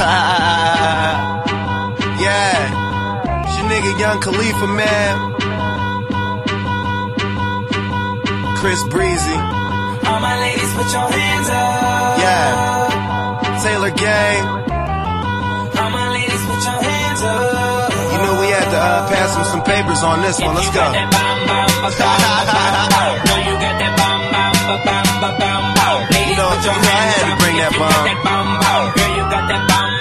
Yeah, it's your nigga Young Khalifa, man. Chris Breezy. All my ladies, put your hands up. Yeah, Taylor Gang. All my ladies, put your hands up. You know we had to pass him some papers on this one. Let's go. You got that bomb, ladies, put your hands up. I had to bring that bomb. Girl, you got that bomb.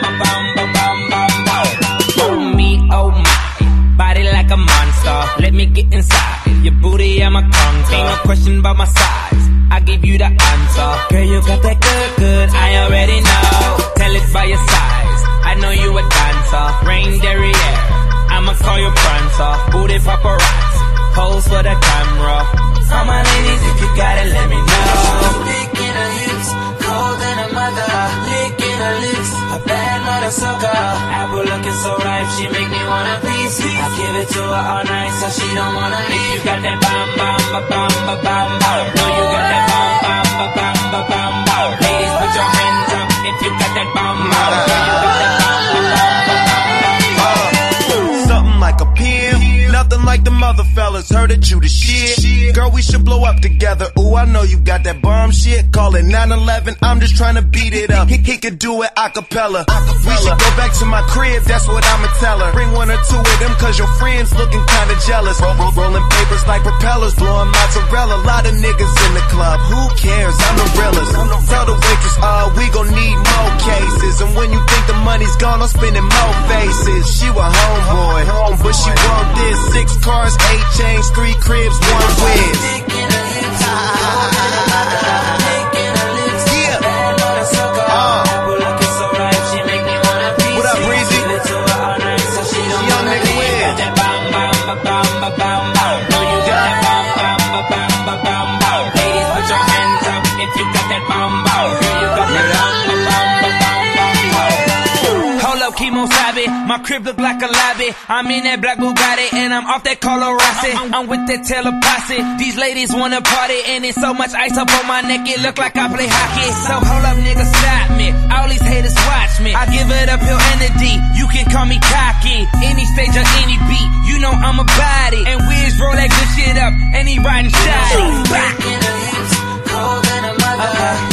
Oh me, oh my, body like a monster. Let me get inside. Your booty, I'm a conquer. Ain't no question about my size. I give you the answer. Girl, you got that good, I already know. Tell it by your size. I know you a dancer. Rain derriere, I'ma call you prancer. Booty paparazzi, pose for the camera. All my ladies, if you got it, let me know. Licking her hips, cold than a mother. Licking her lips, a bad mother sucker. Apple looking so ripe, she make me wanna piece. I give it to her all night, so she don't wanna leave. You got that bomb. No, you got that bomb. Ladies, put your hands up if you got that bomb. Something like a pimp, nothing like the mother fellas. Heard that you the shit. Girl, we should blow up together. Ooh, I know you got that bomb shit. Call it 9/11, I'm just trying to beat it up. He could do it acapella. We should go back to my crib, that's what I'ma tell her. Bring one or two of them, cause your friends looking kinda jealous. Rolling papers like propellers, blowing mozzarella. Lot of niggas in the club, who cares? I'm the realest. Tell the waitress, we gon' need more cases. And when you think the money's gone, I'm spending more faces. She a homeboy, but she want this. 6 cars, 8 chains, 3 cribs, 1 whiz. What up, Breezy? Young nigga with. Ladies, put your hands up if you got that bomb. Hold up, Kimo Sabe. My crib look like a lobby. I'm in that black Bugatti and I'm off that Carlo Rossi. I'm with that Taylor posse. These ladies wanna party and it's so much ice up on my neck it look like I play hockey. So hold up, nigga, stop me. All these haters watch me. I give it up, pill and a D. You can call me cocky. Any stage or any beat, you know I'm a body. And Wiz roll that good shit up and he riding shotty. Back in the hips, cold than a mother.